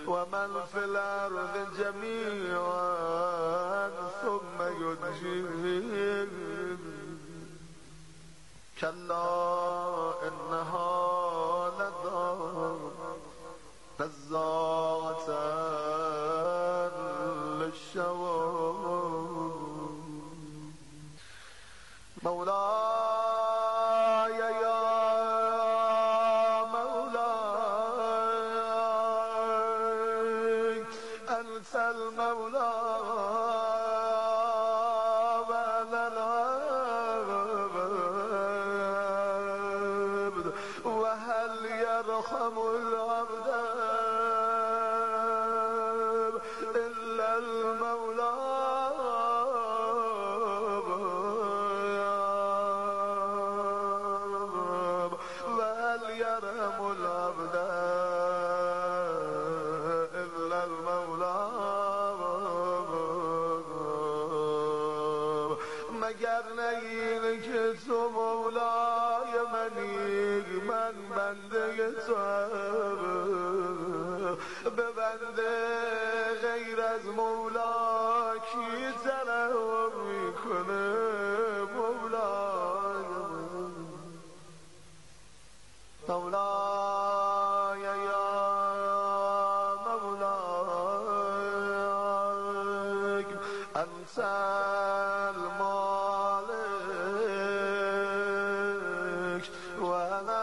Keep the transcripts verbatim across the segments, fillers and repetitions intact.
ومن في الأرض جميعا ثم ينجيه كلا إنها لظى نزاعة للشوى مولاي يا مولاي أنت المولى وأنا العبد وهل يرحم العبد إلا المولى وهل يرحم العبد إلا المولى مگر نیل که تو مولای منی من بنده تو به بنده غیر از مولا کی طلب میکنه مولای مولاي يا مولاي أنت المالك وأنا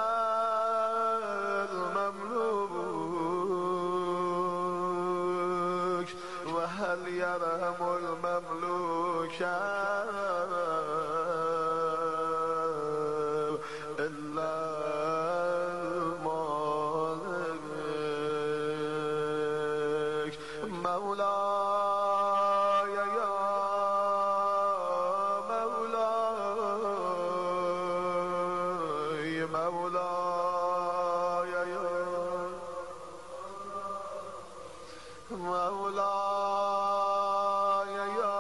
المملوك وهل يرحم المملوك إلا مولاي يا مولاي مولاي يا مولاي يا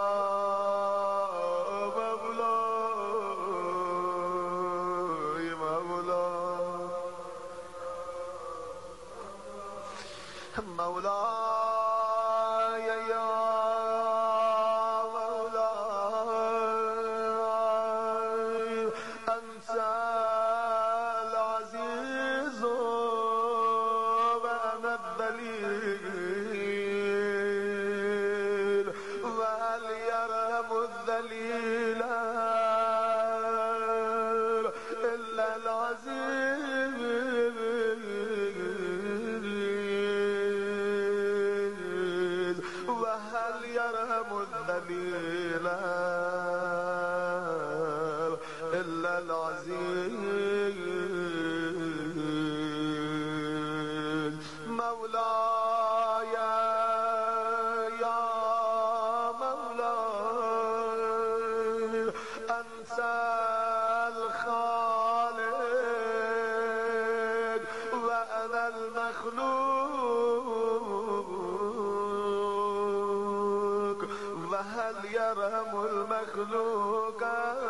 مولاي مولاي مولاي يا مولاي أنت العزيز وأنا الذليل وهل يرحم الذليل إلا العزيز وهل يرحم الذليل إلا العزيز مولاي يا مولاي أنت الخالق وأنا المخلوق وهل يرحم المخلوق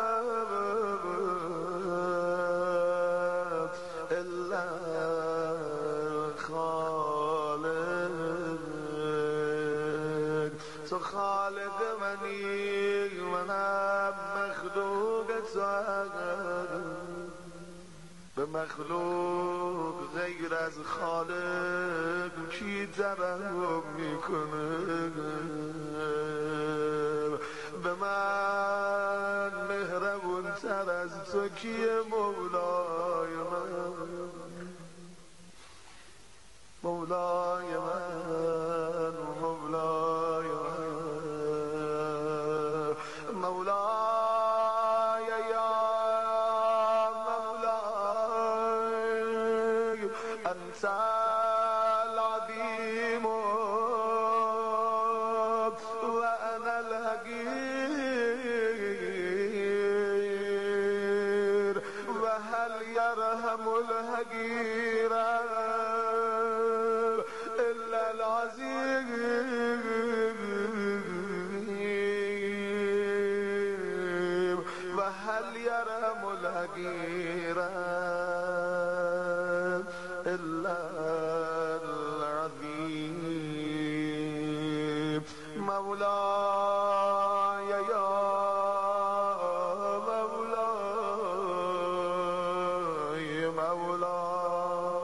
إلا خالق تو خالق منی منم مخلوق تو به مخلوق غیر از خالق کی ترحم میکنه به من مهربون تر از تو کیه مولای من مولای من مولای من مولای یا مولای انت العظیم وانا الحقیر وهل يرحم الحقیر إلا العزيز وهل يرحم الحقير إلا العظيم مولاي يا مولاي مولاي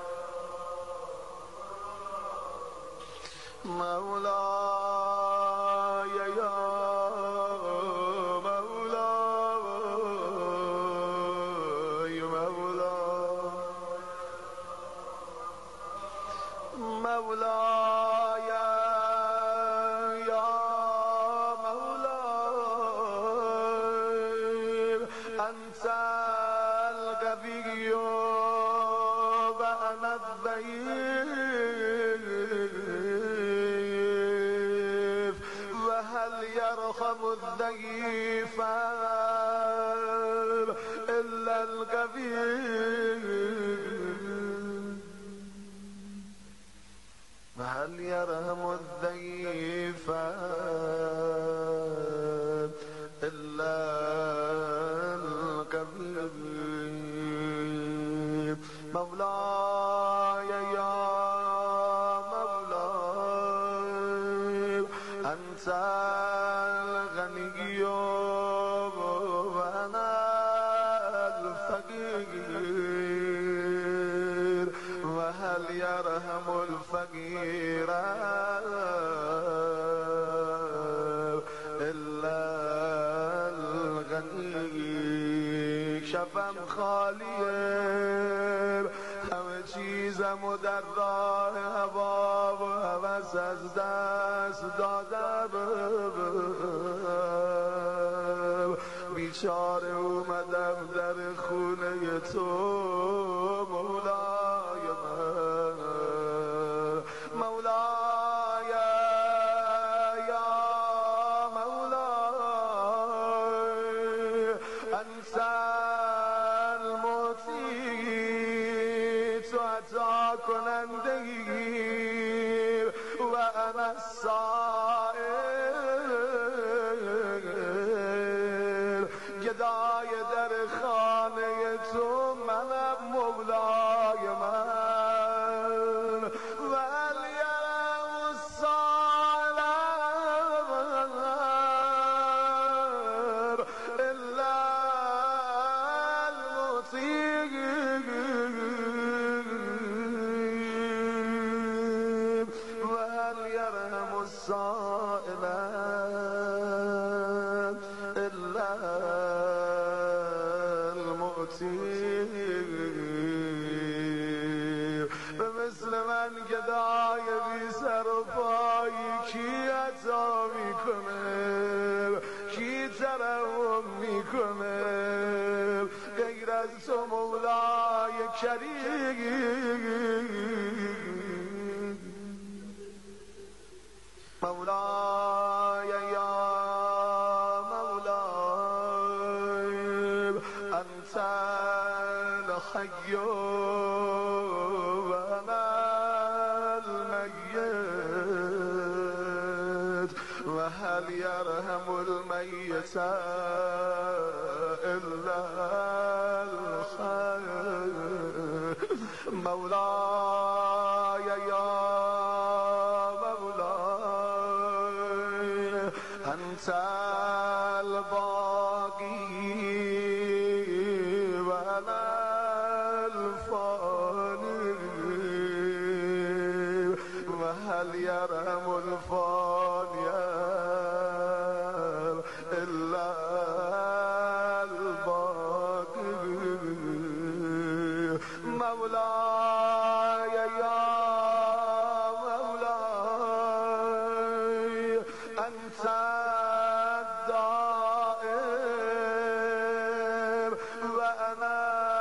مولاي يا مولاي مولاي مولاي يا مولاي أنت القوي وأنا الضعيف وهل يرحم الضعيف إلا القوي وهل يرحم الضعيف إلا القوي مولاي يا مولاي أنت الغني وأنا الفقير وهل يرحم الفقير إلا الغني شفم خالیه همه چیزمو در راه هوا و هوس از دست دادم بیچاره اومدم در خونه تو مولای من مولاي يا مولاي أنت المعطي عطا کننده وأنا السائل گدای در خانه تو منم مولای من وهل يرحم السائل إلا المطيع وهل يرحم السائل إلا المطيع مثل من گدای بی سر و پایی کی عطا میکنه کی ترحم میکنه غیر از تو مولای کریم مولاي يا مولاي أنت الحي وأنا الميت وهل يرحم الميت إلا الحي مولاي يا مولاي أنت الباقي وأنا الفاني وهل يرحم الفاني إلا الباقي مولاي يا مولاي أنت الدائر وأنا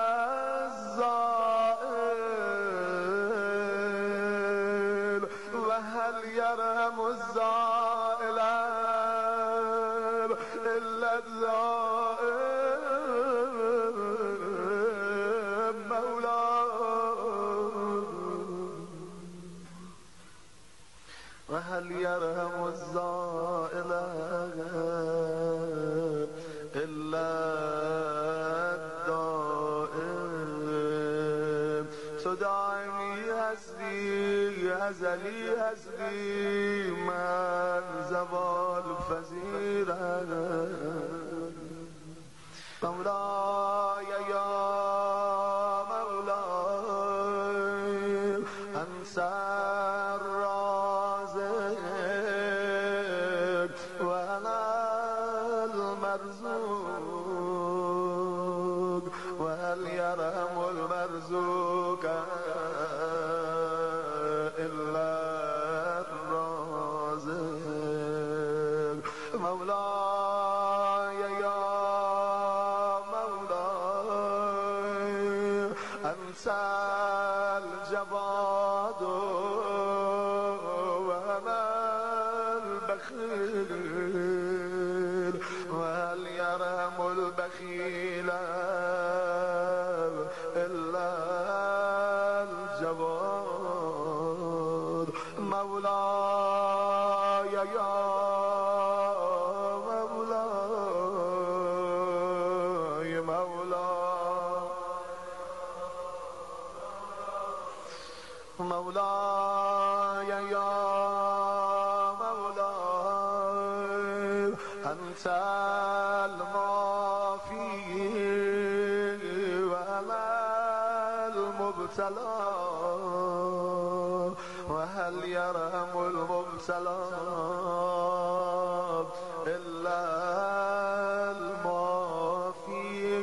الزائل وهل يرحم الزائل إلا الزائل مولاي وهل يرحم الزائل إلا الدائم تو دائمی هستی ازلی هستی من زوال پذیرم مولای یا مولای انت الرازق و انا المرزوق و هل یرحم المرزوق الا الرازق مولاي يا مولاي أنت الجواد وأنا البخيل وهل يرحم البخيل إلا الجواد مولاي يا مولاي مولاي مولاي يا مولاي أنت المعافي وأنا المبتلى وهل يرحم المبتلى إلا المعافي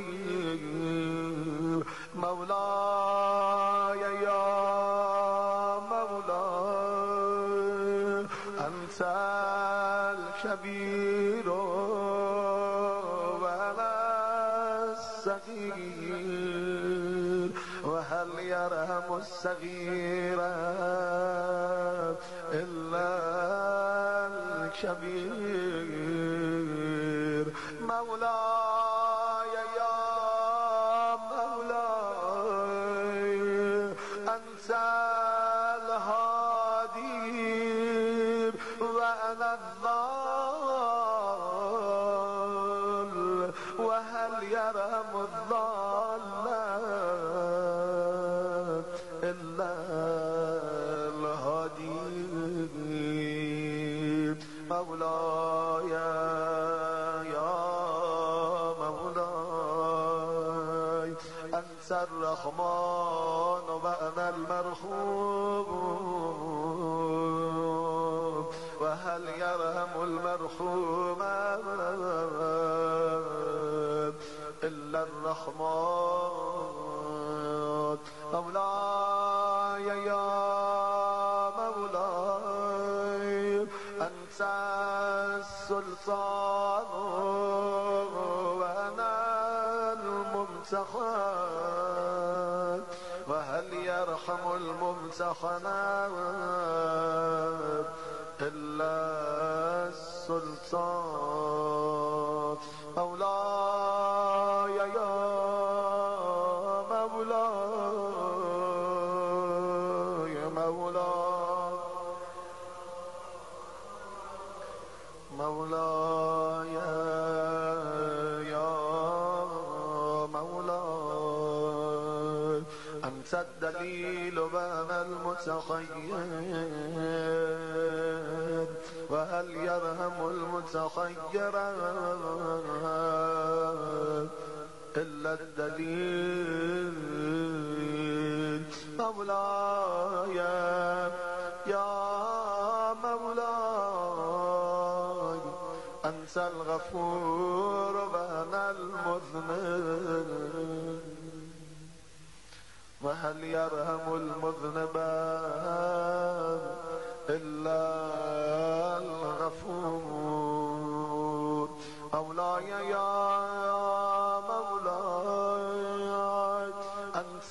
مولاي يا مولاي أنت الكبير وأنا الصغير وهل يرحم الصغير إلا الكبير مولاي يا مولاي أنت الهادي وأنا الضال وهل يرحم الضال إلا الهادي مولاي يا مولاي أنت الرحمن وأنا المرحوم وهل يرحم المرحوم إلا الرحمن مولاي يا مولاي أنت السلطان وأنا الممتحن وهل يرحم الممتحن إلا السلطان مولاي يا مولاي مولاي مولاي يا مولاي أنت الدليل وأنا المتخير وهل يرحم المتخير إلا الدليل مولاي يا مولاي أنت الغفور وأنا المذنب وهل يرحم المذنب إلا الغفور مولاي يا مولاي أنت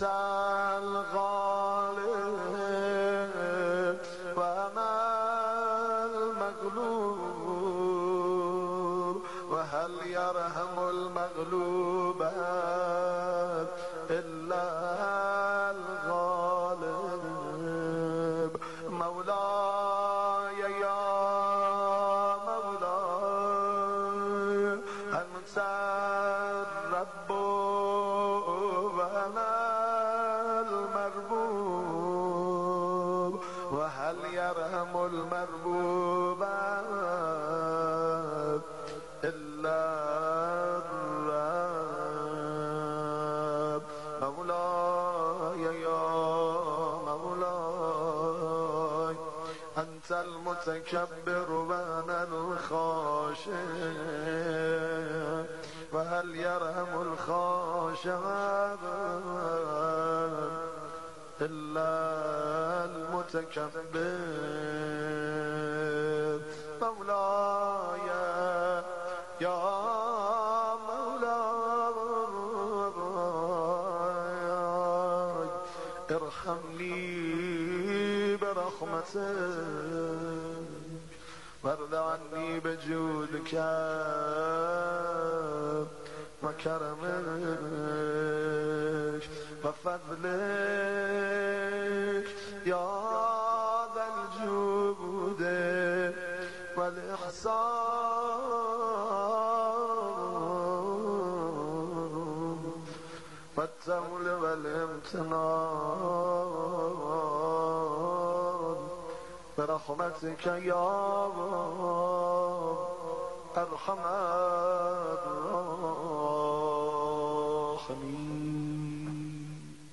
الغالب وأنا المغلوب وهل يرحم المغلوب إلا الغالب مولاي يا مولاي أنت الرب وأنا المربوب وهل يرهم المربوب إلا الرب. مولاي يا مولاي أنت المتكبر وأنا الخاشع، وهل يرهم الخاشع إلا المتكبر. مولاي يا مولاي ارحمني برحمتك وارض عني بجودك وكرمك وفضلك يا ذا الجود والإحسان والتول والامتنان برحمتك يا أرحم الراحمين.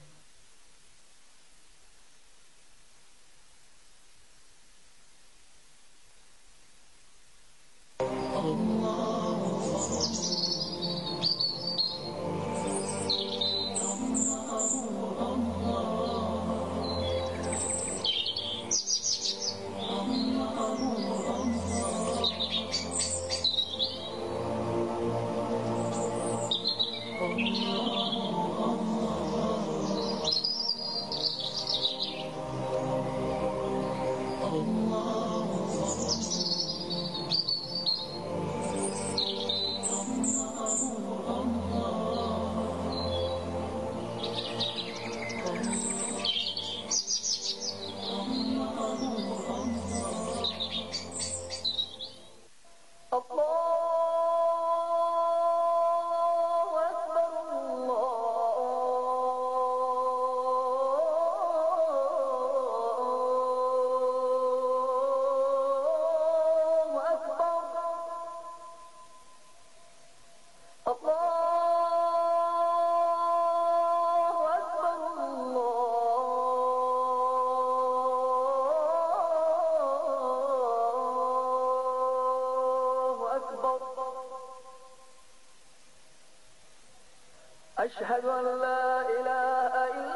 أشهد أن لا إله إلا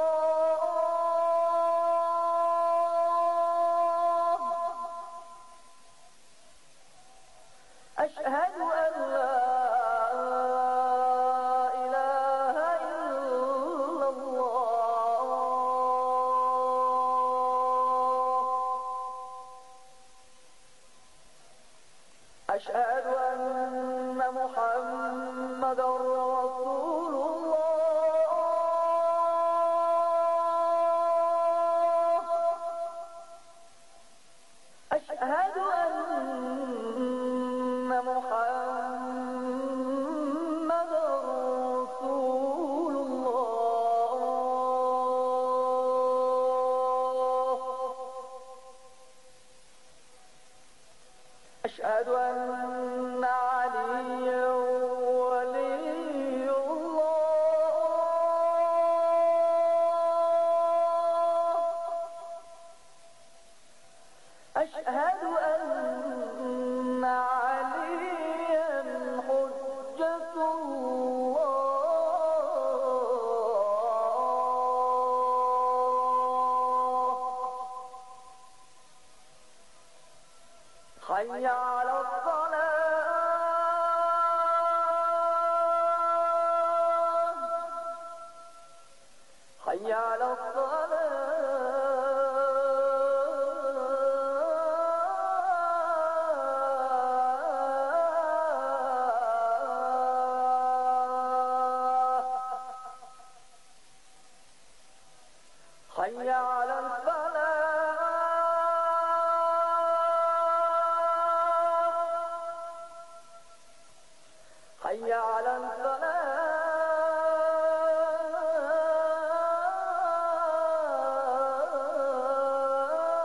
الله. أشهد أن لا إله إلا الله. أشهد أن محمد رسول الله. أشهد أن محمد رسول الله. أشهد أن عليا ولي الله. أشهد أن عليا حجة الله. حي على الصلاة. حي على الصلاة. حي على الفلاح. حي على الفلاح.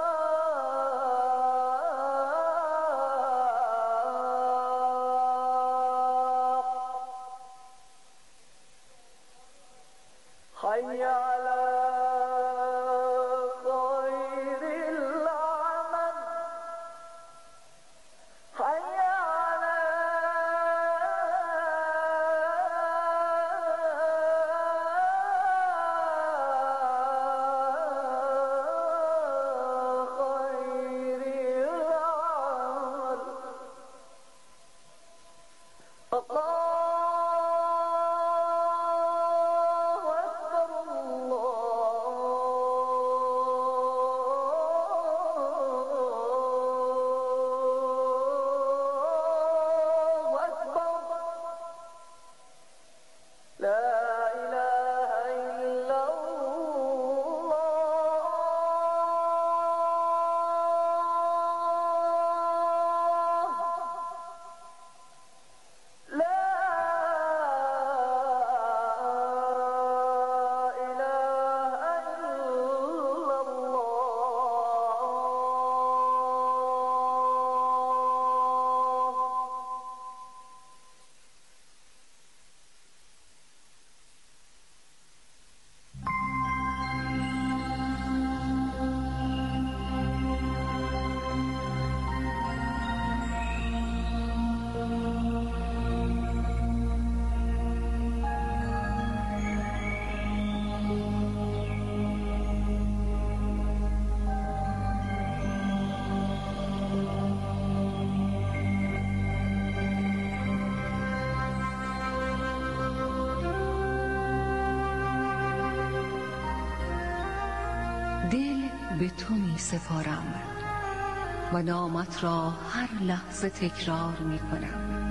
به تو می سپارم و نامت را هر لحظه تکرار می کنم.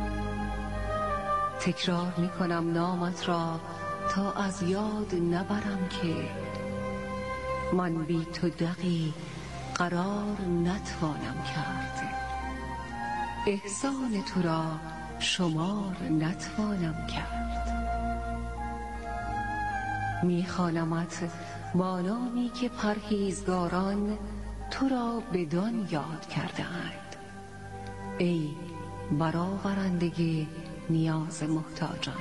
تکرار می کنم نامت را تا از یاد نبرم که من بی تو دقی قرار نتوانم کرد. احسان تو را شمار نتوانم کرد. می خوانمت با نامی که پرهیزگاران تو را بدان یاد کرده اند. ای برآورنده نیاز محتاجان.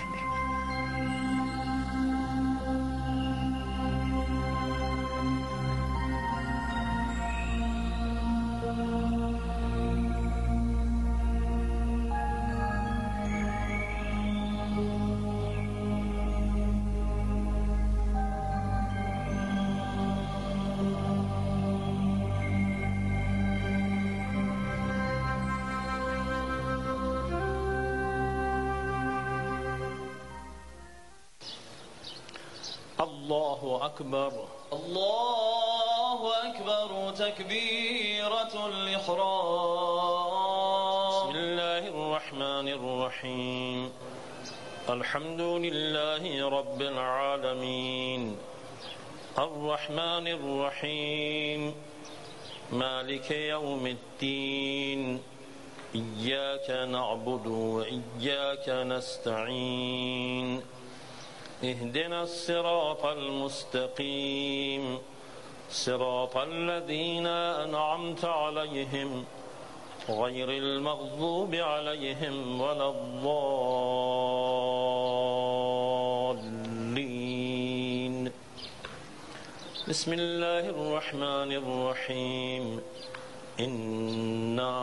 الله أكبر الله أكبر تكبيرة الإحرام. بسم الله الرحمن الرحيم. الحمد لله رب العالمين الرحمن الرحيم مالك يوم الدين إياك نعبد وإياك نستعين اهدنا الصراط المستقيم صراط الذين أنعمت عليهم غير المغضوب عليهم ولا الضالين. بسم الله الرحمن الرحيم. إنا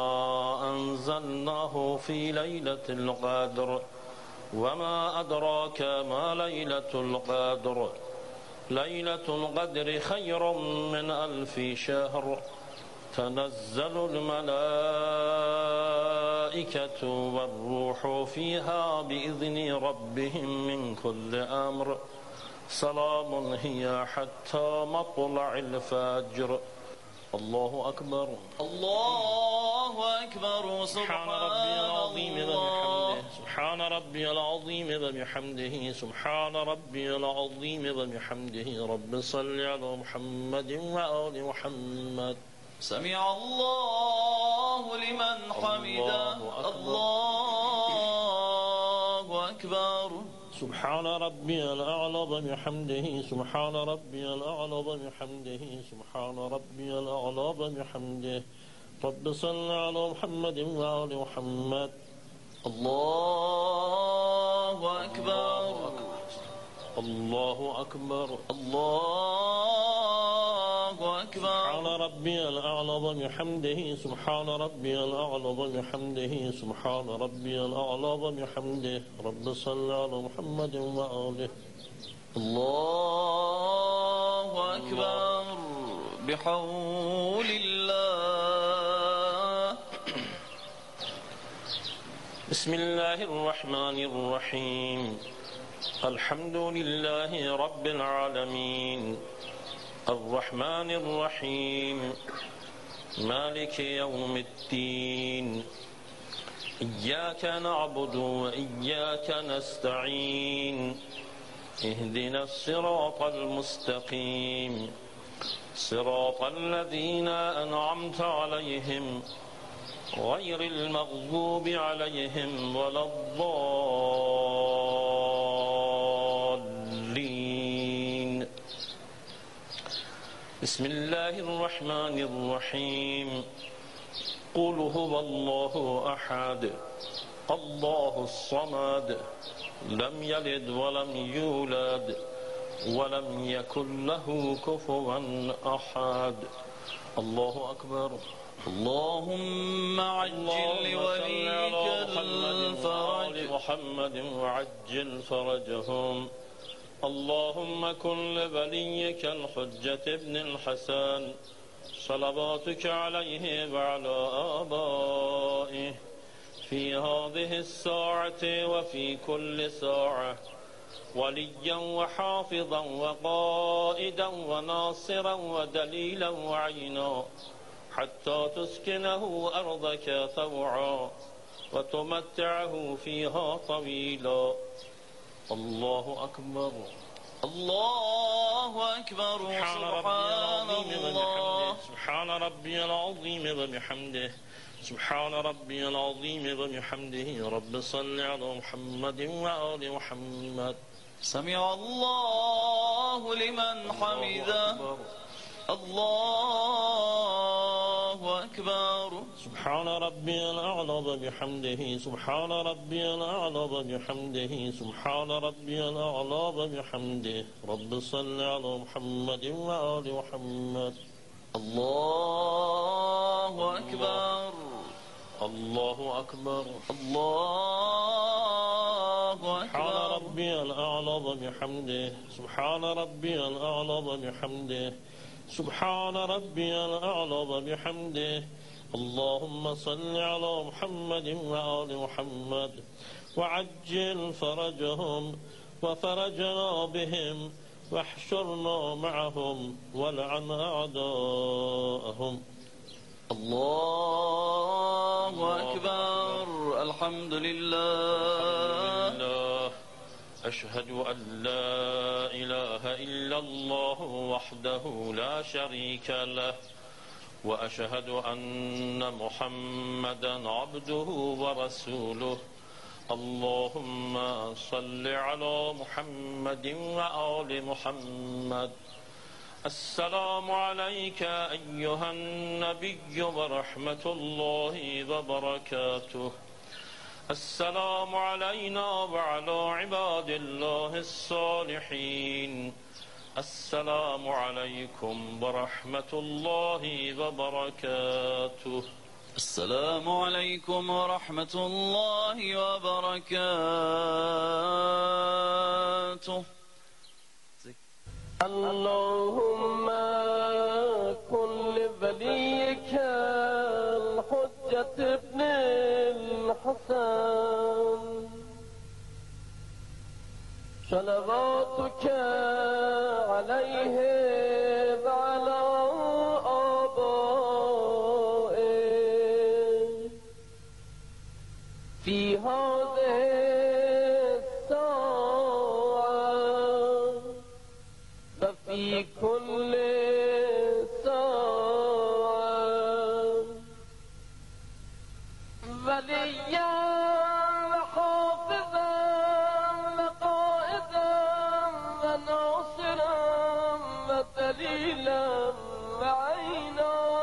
أنزلناه في ليلة القدر وما أدراك ما ليلة القدر ليلة القدر خير من ألف شهر تنزل الملائكة والروح فيها بإذن ربهم من كل أمر سلام هي حتى مطلع الفجر. الله أكبر الله أكبر. سبحان ربي العظيم وبحمده سبحان ربي العظيم وبحمده سبحان ربي العظيم وبحمده. رب صل على محمد وآل محمد. سمع الله لمن حمده. الله أكبر. سبحان ربي الأعلى وبحمده سبحان ربي الأعلى وبحمده سبحان ربي الأعلى وبحمده. رب صل على محمد وآل محمد. الله أكبر الله أكبر الله أكبر. سبحان ربي الأعلى وبحمده سبحان ربي الأعلى وبحمده سبحان ربي الأعلى وبحمده. رب صل على محمد وآله. الله أكبر بحول الله. بسم الله الرحمن الرحيم. الحمد لله رب العالمين الرحمن الرحيم مالك يوم الدين إياك نعبد وإياك نستعين اهدنا الصراط المستقيم صراط الذين أنعمت عليهم غير المغضوب عليهم ولا الضالين. بسم الله الرحمن الرحيم. قل هو الله أحد الله الصمد لم يلد ولم يولد ولم يكن له كفوا أحد. الله أكبر. اللهم عجل لوليك الفرج محمد وعجل فرجهم. اللهم كن لوليك الحجة ابن الحسن صلواتك عليه وعلى آبائه في هذه الساعة وفي كل ساعة وليا وحافظا وقائدا وناصرا ودليلا وعينا حتى تسكنه أرضك طوعا وتمتعه فيها طويلا. الله أكبر. الله أكبر. سبحان ربي العظيم وبحمده سبحان ربي العظيم وبحمده رب صل على محمد وآل محمد. سمع الله لمن حمده. الله أكبر. سبحان ربي الأعلى وبحمده سبحان ربي الأعلى وبحمده سبحان ربي الأعلى وبحمده رب صل على محمد وآل محمد. الله أكبر. الله أكبر. الله أكبر. سبحان ربي الأعلى وبحمده سبحان ربي الأعلى وبحمده سبحان ربي الأعلى وبحمده. اللهم صل على محمد وآل محمد وعجل فرجهم وفرجنا بهم واحشرنا معهم ولعن أعداءهم. الله أكبر. الحمد لله. أشهد أن لا إله إلا الله وحده لا شريك له وأشهد أن محمدا عبده ورسوله. اللهم صل على محمد وآل محمد. السلام عليك أيها النبي ورحمة الله وبركاته. السلام علينا وعلى عباد الله الصالحين. السلام عليكم ورحمة الله وبركاته. السلام عليكم ورحمة الله وبركاته. اللهم كن لوليك الحجة ابن الحسن صلواتك عليه وعلى آبائه في هذا